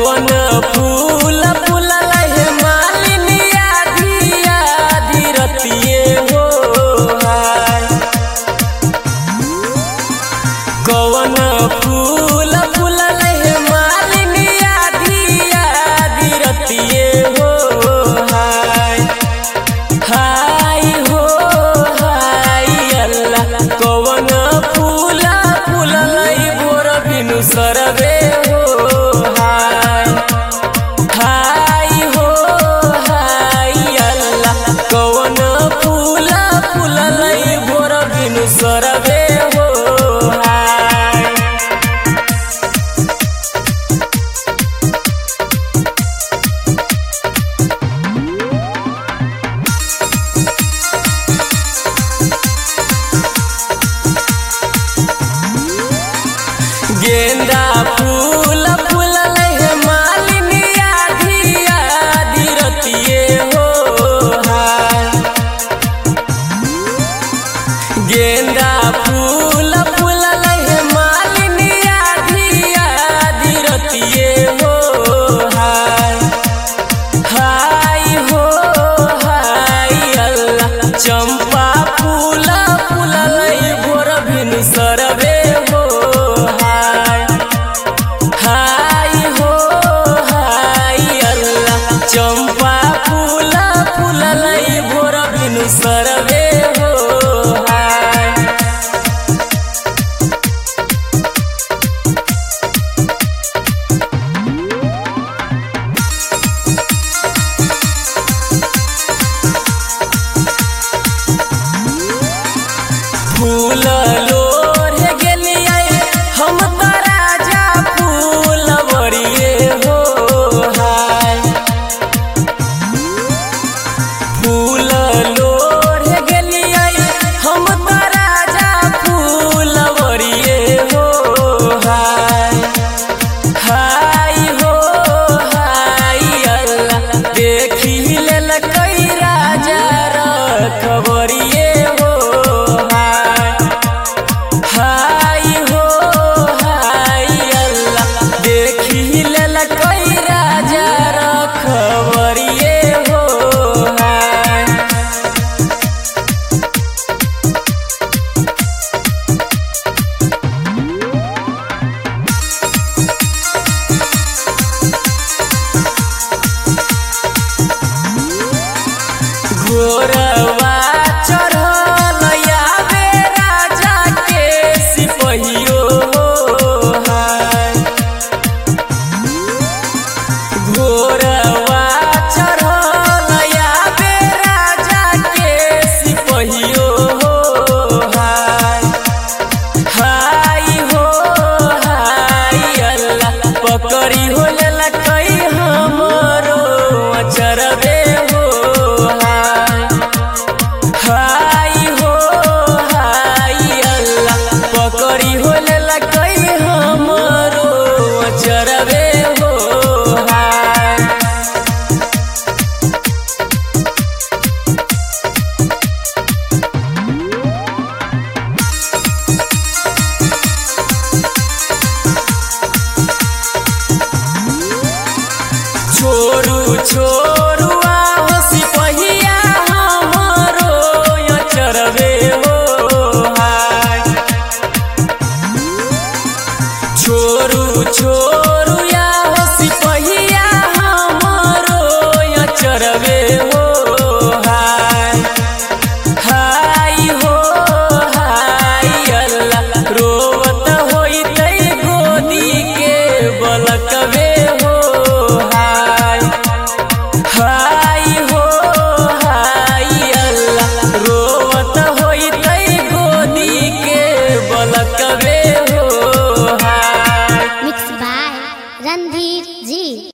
कवन फूल फूलल हे मालिनिया धिया धीरतिए हो हाय। कवन फूल फूलल हे मालिनिया धिया धीरतिए हो हाय। हाय हो हाय अल्लाह कवन फूल फूलल भोर बिनु सरवे हो हाय। हाय हो हाय अल्लाह कवन फूल फूलल भोर बिनु सरवे हो हाय। गेंदा फूल फूलल हे मालिनिया धिया धीरतिए हो हाय। गेंदा फूल फूलल हे मालिनिया धिया धीरतिए हो हाय। हाय हो हाय अल्लाह चंपा फूल फूलल भोर बिनु सरवे हो हाय। हाय हो हाय अल्लाह चंपा फूल फूलल भोर बिनु सरवे हो हाय। फूल लोढ़े गेलियै हम त राजा फूल बड़िए हो हाय। फूल लोढ़े गेलियै हम त राजा फूल बड़िए हो हाय। हाय हो हाय अल्लाह देखी लेलकै राजा रखबरिए हो हाय। हाय हो हाय अल्लाह देखी लेलकै राजा रखबरिए हो हाय। घोरवा चढ़ल आवे राजा के सिपहियो हो हाय। घोरवा चढ़ल आवे राजा के सिपहियो हो हाय। हाय हो हाय अल्लाह पकड़ी हो लेलकै हमरो अचरवे हो हाय। हाय हो हाय अल्लाह पकड़ी हो लेलकै हमरो अचरवे हो हाय। छोरू छोरू आओ सिपहिया हमरो अचरवे हो हाय। छोरू छोरू